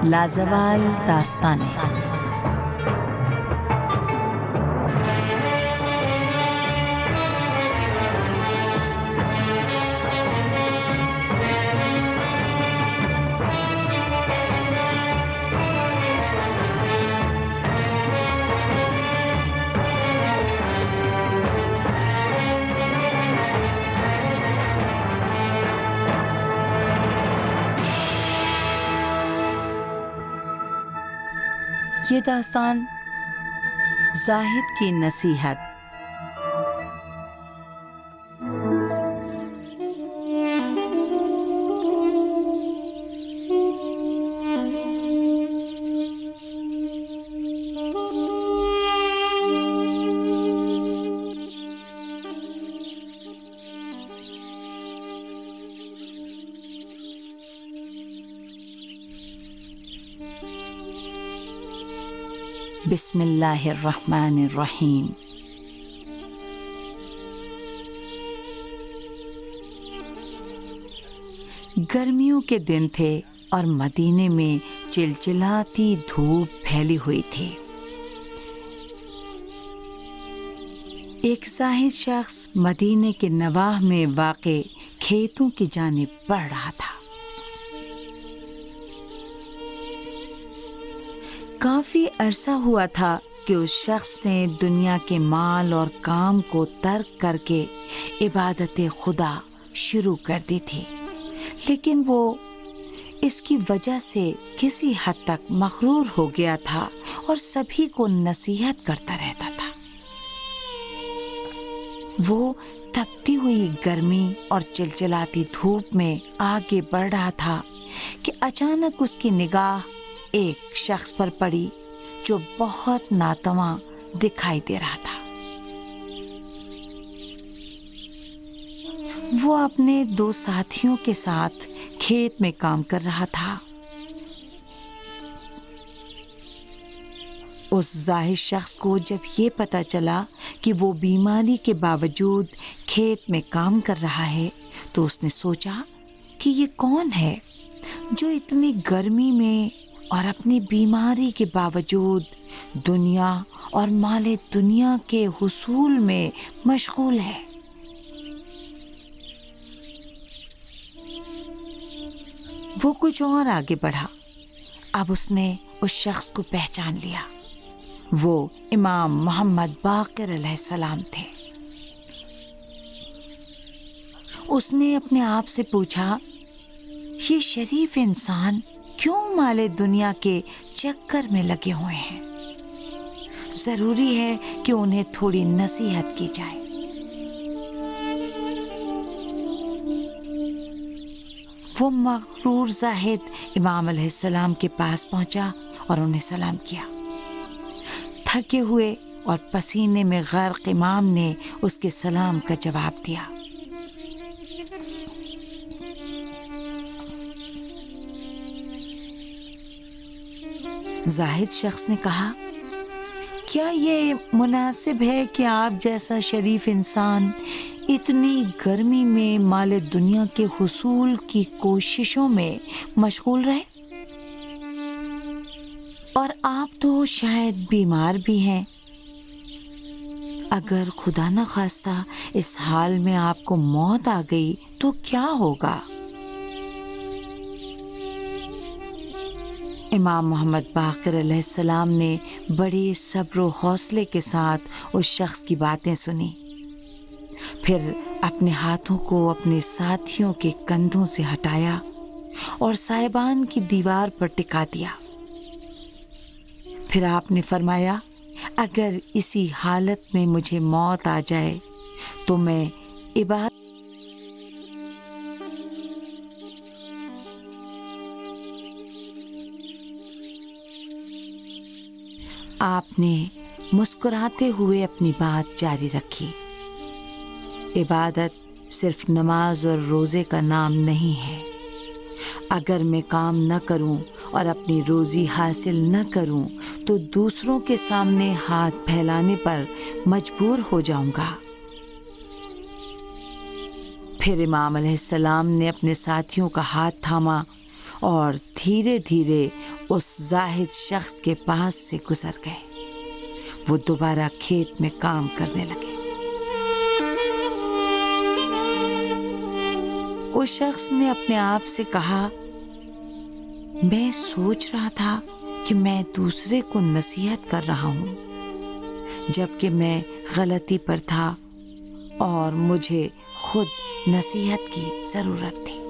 لازوال داستانیں۔ یہ داستان زاہد کی نصیحت۔ بسم اللہ الرحمن الرحیم۔ گرمیوں کے دن تھے اور مدینے میں چلچلاتی دھوپ پھیلی ہوئی تھی۔ ایک زاہد شخص مدینے کے نواح میں واقع کھیتوں کی جانب بڑھ رہا تھا۔ کافی عرصہ ہوا تھا کہ اس شخص نے دنیا کے مال اور کام کو ترک کر کے عبادت خدا شروع کر دی تھی، لیکن وہ اس کی وجہ سے کسی حد تک مغرور ہو گیا تھا اور سبھی کو نصیحت کرتا رہتا تھا۔ وہ تپتی ہوئی گرمی اور چلچلاتی دھوپ میں آگے بڑھ رہا تھا کہ اچانک اس کی نگاہ ایک شخص پر پڑی جو بہت ناتواں دکھائی دے رہا تھا۔ وہ اپنے 2 ساتھیوں کے ساتھ کھیت میں کام کر رہا تھا۔ اس زاہد شخص کو جب یہ پتہ چلا کہ وہ بیماری کے باوجود کھیت میں کام کر رہا ہے تو اس نے سوچا کہ یہ کون ہے جو اتنی گرمی میں اور اپنی بیماری کے باوجود دنیا اور مال دنیا کے حصول میں مشغول ہے۔ وہ کچھ اور آگے بڑھا۔ اب اس نے اس شخص کو پہچان لیا۔ وہ امام محمد باقر علیہ السلام تھے۔ اس نے اپنے آپ سے پوچھا، یہ شریف انسان کیوں مال دنیا کے چکر میں لگے ہوئے ہیں؟ ضروری ہے کہ انہیں تھوڑی نصیحت کی جائے۔ وہ مغرور زاہد امام علیہ السلام کے پاس پہنچا اور انہیں سلام کیا۔ تھکے ہوئے اور پسینے میں غرق امام نے اس کے سلام کا جواب دیا۔ زاہد شخص نے کہا، کیا یہ مناسب ہے کہ آپ جیسا شریف انسان اتنی گرمی میں مال دنیا کے حصول کی کوششوں میں مشغول رہے؟ اور آپ تو شاید بیمار بھی ہیں۔ اگر خدا نہ خواستہ اس حال میں آپ کو موت آ گئی تو کیا ہوگا؟ امام محمد باقر علیہ السلام نے بڑے صبر و حوصلے کے ساتھ اس شخص کی باتیں سنی، پھر اپنے ہاتھوں کو اپنے ساتھیوں کے کندھوں سے ہٹایا اور سائبان کی دیوار پر ٹکا دیا۔ پھر آپ نے فرمایا، اگر اسی حالت میں مجھے موت آ جائے تو میں عبادت آپ نے مسکراتے ہوئے اپنی بات جاری رکھی۔ عبادت صرف نماز اور روزے کا نام نہیں ہے۔ اگر میں کام نہ کروں اور اپنی روزی حاصل نہ کروں تو دوسروں کے سامنے ہاتھ پھیلانے پر مجبور ہو جاؤں گا۔ پھر امام علیہ السلام نے اپنے ساتھیوں کا ہاتھ تھاما اور دھیرے دھیرے اس زاہد شخص کے پاس سے گزر گئے۔ وہ دوبارہ کھیت میں کام کرنے لگے۔ اس شخص نے اپنے آپ سے کہا، میں سوچ رہا تھا کہ میں دوسرے کو نصیحت کر رہا ہوں، جبکہ میں غلطی پر تھا اور مجھے خود نصیحت کی ضرورت تھی۔